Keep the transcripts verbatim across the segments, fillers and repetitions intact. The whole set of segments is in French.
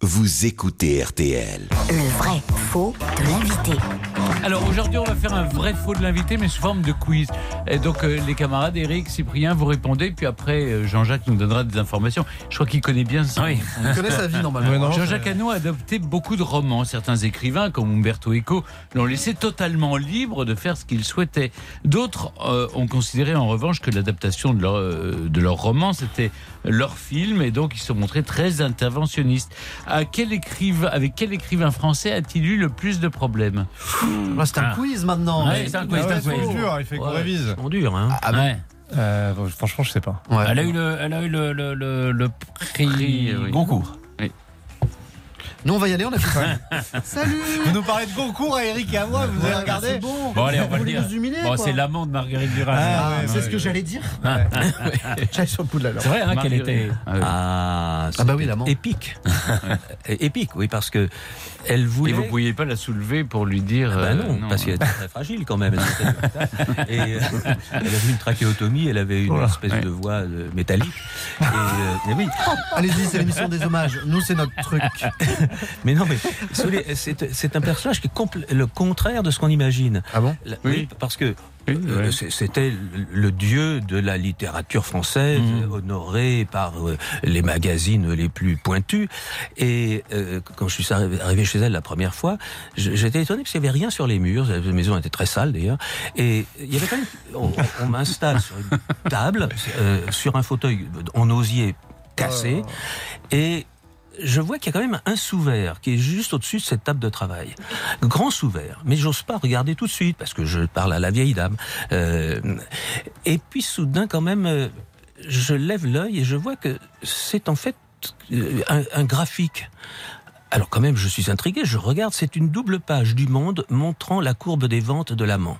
vous écoutez R T L. Le vrai faux de l'invité. Alors aujourd'hui on va faire un vrai faux de l'invité mais sous forme de quiz. Et donc euh, les camarades Eric, Cyprien, vous répondez puis après euh, Jean-Jacques nous donnera des informations. Je crois qu'il connaît bien ça. Oui. Il connaît sa vie normalement. Ouais, non, Jean-Jacques Hano a adopté beaucoup de romans. Certains écrivains comme Umberto Eco l'ont laissé totalement libre de faire ce qu'ils souhaitaient. D'autres euh, ont considéré en revanche que l'adaptation de leur, euh, de leur roman c'était leur film et donc ils se montraient très interventionnistes. À quel écrivain, avec quel écrivain français a-t-il eu le plus de problèmes? Ah, c'est un ah. quiz maintenant. Ouais, c'est un quiz. Ah ouais, c'est quiz. Dur, il fait qu'on ouais, révise. C'est dur, hein. Ah bon ouais. euh, franchement, je sais pas. Ouais. Elle a eu le, elle a eu le, le, le, le prix, prix oui. Goncourt. Oui. Nous, on va y aller, on a fait ça. Salut. Vous nous parlez de Goncourt à Eric et à moi, vous ouais, avez regardé c'est bon. Bon, allez, on va le dire. Humilier, bon, c'est l'amant de Marguerite Duras. Ah, ouais, c'est ouais, ce que ouais. j'allais dire. Ouais. J'allais sur le coup de la langue. C'est vrai hein, qu'elle était ah, ah, bah oui, l'amant. Épique. Épique, oui, parce que elle voulait. Et vous ne pouviez pas la soulever pour lui dire. Ah bah non, euh, non, parce qu'elle était très fragile quand même. Et euh, elle avait une trachéotomie, elle avait une oh là, espèce ouais. de voix euh, métallique. Et, euh, et oui. Allez-y, c'est l'émission des hommages. Nous, c'est notre truc. Mais non, mais c'est, c'est un personnage qui est compl- le contraire de ce qu'on imagine. Ah bon? La, oui. oui, parce que oui, euh, ouais. c'était le dieu de la littérature française, mmh. honoré par euh, les magazines les plus pointus. Et euh, quand je suis arrivé chez elle la première fois, j'étais étonné parce qu'il n'y avait rien sur les murs. La maison était très sale d'ailleurs. Et il y avait quand même, on, on m'installe sur une table, euh, sur un fauteuil en osier cassé, oh. et je vois qu'il y a quand même un sous-verre qui est juste au-dessus de cette table de travail. Grand sous-verre. Mais j'ose pas regarder tout de suite parce que je parle à la vieille dame. Euh, et puis soudain, quand même, euh, je lève l'œil et je vois que c'est en fait euh, un, un graphique. Alors quand même, je suis intrigué. Je regarde, c'est une double page du Monde montrant la courbe des ventes de l'amant.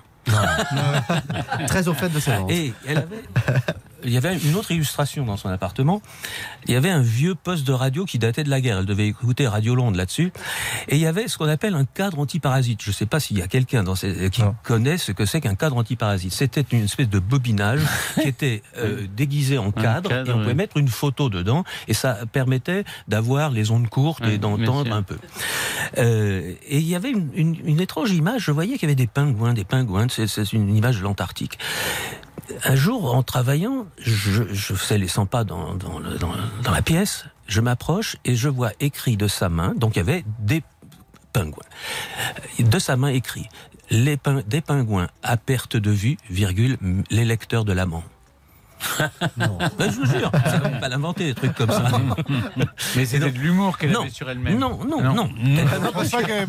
Très au fait de ça. Et elle avait... Il y avait une autre illustration dans son appartement. Il y avait un vieux poste de radio qui datait de la guerre. Elle devait écouter Radio Londres là-dessus. Et il y avait ce qu'on appelle un cadre antiparasite. Je ne sais pas s'il y a quelqu'un dans ces... qui non. connaît ce que c'est qu'un cadre antiparasite. C'était une espèce de bobinage qui était euh, déguisé en cadre, cadre et on pouvait oui. mettre une photo dedans et ça permettait d'avoir les ondes courtes oui, et d'entendre un peu. Euh, et il y avait une, une, une étrange image. Je voyais qu'il y avait des pingouins, des pingouins. C'est, c'est une image de l'Antarctique. Un jour, en travaillant, je, je faisais les cent pas dans, dans, le, dans, dans la pièce, je m'approche et je vois écrit de sa main, donc il y avait des pingouins, de sa main écrit, les pin, des pingouins à perte de vue, virgule, les lecteurs de l'amant. Non. Ben, je vous jure, ça va pas l'inventer, des trucs comme ça. Mais c'était donc, de l'humour qu'elle non, avait sur elle-même. Non, non, non. non. Elle, je ne pense pas qu'elle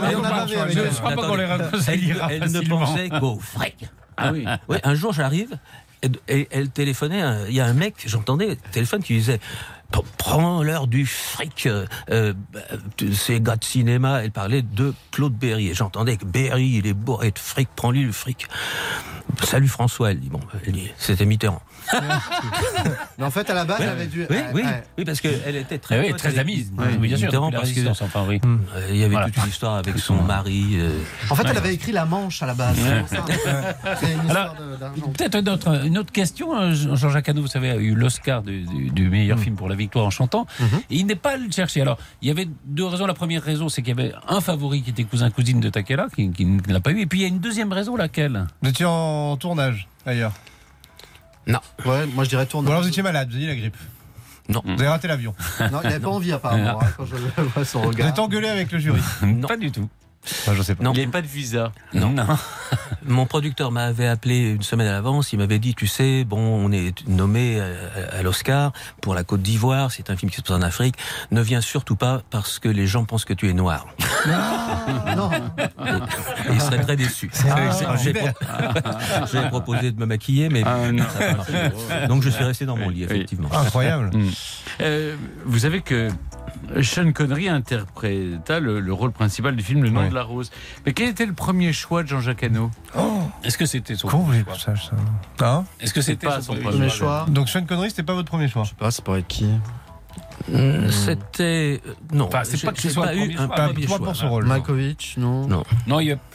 elle ne pensait qu'au fric. Ah oui. Oui, un jour j'arrive et, et elle téléphonait. Il y a un mec, j'entendais téléphone qui disait prends l'heure du fric. Euh, c'est gars de cinéma. Elle parlait de Claude Berry et j'entendais que Berry il est bourré de fric. Prends-lui le fric. Salut François. Elle dit bon, elle dit, c'était Mitterrand. Mais en fait, à la base, oui, elle avait dû. Oui, euh, oui, euh, oui, parce qu'elle était très, oui, très amie. Oui, oui, bien sûr. Mitterrand, parce que enfin, oui. hum, il y avait voilà. toute une histoire avec son mari. Euh... En fait, elle avait écrit La Manche à la base. Ouais. C'est, c'est une histoire Alors, de, d'argent. Peut-être une autre, une autre question. Jean-Jacques Hano, vous savez, a eu l'Oscar du, du, du meilleur mmh. film pour la victoire en chantant. Mmh. Et il n'est pas allé le chercher. Alors, il y avait deux raisons. La première raison, c'est qu'il y avait un favori qui était cousin-cousine de Takela, qui, qui ne l'a pas eu. Et puis, il y a une deuxième raison, laquelle? Vous étiez en tournage, ailleurs? Non. Ouais, moi je dirais tournage. Ou alors vous étiez malade, vous avez dit la grippe? Non. Vous avez raté l'avion? Non, il n'avait pas envie apparemment, hein, quand je vois son regard. Vous êtes engueulé avec le jury? Non, pas du tout. Enfin, je sais pas. Non. Il n'y avait pas de visa. Non. non. Mon producteur m'avait appelé une semaine à l'avance. Il m'avait dit, tu sais, bon, on est nommé à, à l'Oscar pour La Côte d'Ivoire. C'est un film qui se passe en Afrique. Ne viens surtout pas parce que les gens pensent que tu es noir. Ah, non. Et il serait très déçu. Ah, j'ai, pro- j'ai proposé de me maquiller, mais ah, non. Ça a pas marché. Donc je suis resté dans mon lit, effectivement. Ah, incroyable. Mmh. Euh, vous savez que Sean Connery interpréta le, le rôle principal du film Le Nom oui. de la Rose. Mais quel était le premier choix de Jean-Jacques Hano? Oh. Est-ce que c'était son Comment premier choix ça, ça hein Est-ce que c'était pas son, son premier, premier choix, choix? Donc Sean Connery, c'était pas votre premier choix? Je sais pas, c'est pour être qui? Mmh. C'était non. Enfin, c'est j'ai, pas que ce soit pas le eu un choix, premier choix pour ce rôle. Malkovich, non. Non. Non, il y a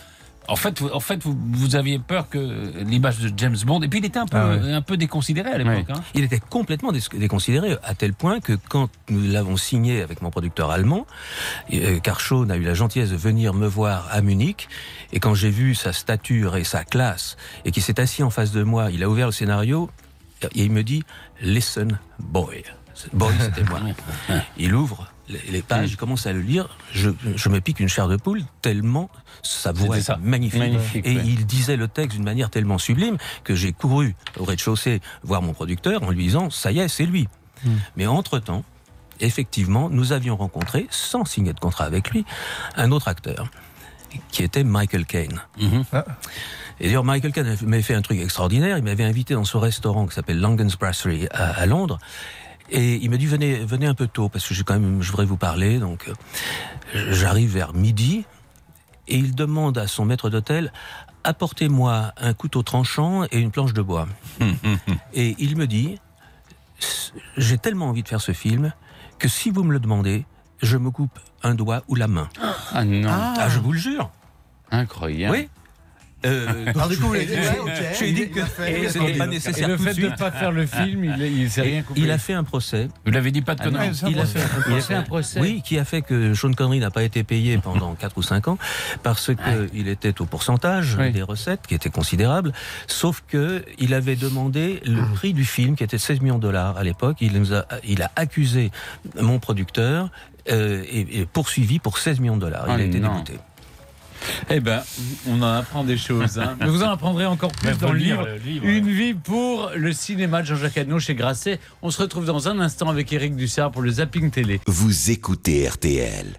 En fait, vous, en fait vous, vous aviez peur que l'image de James Bond... Et puis, il était un peu, Ah ouais. un peu déconsidéré à l'époque. Ouais. Hein. Il était complètement dé- déconsidéré, à tel point que quand nous l'avons signé avec mon producteur allemand, euh, Karchon a eu la gentillesse de venir me voir à Munich, et quand j'ai vu sa stature et sa classe, et qu'il s'est assis en face de moi, il a ouvert le scénario, et il me dit « Listen, boy ». Boy, c'était moi. Il ouvre les les pages, il commence à le lire, je, je me pique une chair de poule, tellement sa voix C'était est ça. magnifique. Magnifique, Et ouais. il disait le texte d'une manière tellement sublime que j'ai couru au rez-de-chaussée voir mon producteur en lui disant « ça y est, c'est lui Mm. ». Mais entre-temps, effectivement, nous avions rencontré, sans signer de contrat avec lui, un autre acteur, qui était Michael Caine. Mhm. Et d'ailleurs, Michael Caine m'avait fait un truc extraordinaire, il m'avait invité dans son restaurant qui s'appelle Langen's Brasserie à, à Londres, et il m'a dit venez, venez un peu tôt, parce que j'ai quand même, je voudrais vous parler, donc euh, j'arrive vers midi, et il demande à son maître d'hôtel apportez-moi un couteau tranchant et une planche de bois. Et il me dit j'ai tellement envie de faire ce film que si vous me le demandez, je me coupe un doigt ou la main. Ah non, Ah, je vous le jure. incroyable. Oui. Euh, Alors du coup, vous l'avez dit, j'ai- ouais, ok. j'ai dit que Et, c'était pas et nécessaire le tout de fait de ne suite. pas faire le film, il, il s'est rien coupé. Il a fait un procès. Vous l'avez dit pas de Ah non, conneries. ça, Il a moi, fait un Il a procès. fait un procès. Oui, qui a fait que Sean Connery n'a pas été payé pendant quatre ou cinq ans parce que il était au pourcentage Oui. des recettes qui était considérable. Sauf que il avait demandé le prix du film qui était seize millions de dollars à l'époque. Il nous a, il a accusé mon producteur euh, et, et poursuivi pour seize millions de dollars. Il Ah a été non. dégoûté. Eh ben, on en apprend des choses. Hein. Mais vous en apprendrez encore plus Mais dans faut le lire livre. le livre, Une vie pour le cinéma de Jean-Jacques Hano chez Grasset. On se retrouve dans un instant avec Éric Dussard pour le Zapping Télé. Vous écoutez R T L.